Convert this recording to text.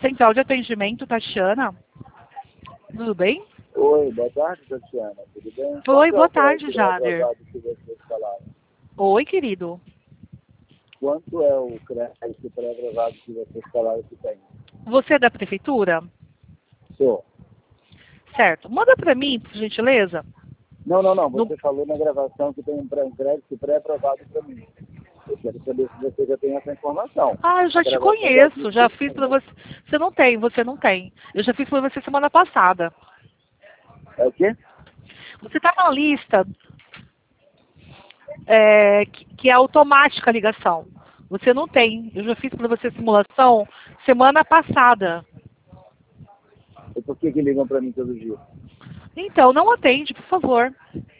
Central de Atendimento, Tatiana. Tudo bem? Oi, boa tarde, Tatiana. Tudo bem? Oi, Quanto é boa o tarde, crédito Jader. pré-aprovado que vocês falaram? Oi, querido. Quanto é o crédito pré-aprovado que vocês falaram que tem? Você é da prefeitura? Sou. Certo. Manda para mim, por gentileza. Não. No- Você falou na gravação que tem um crédito pré-aprovado para mim. Eu quero saber se você já tem essa informação. Ah, eu já A te gravação conheço. disse Já que fiz sim. para você. Você não tem. Eu já fiz para você semana passada. É o quê? Você está na lista que é automática a ligação. Você não tem. Eu já fiz para você simulação semana passada. E por que ligam para mim todo dia? Então, não atende, por favor.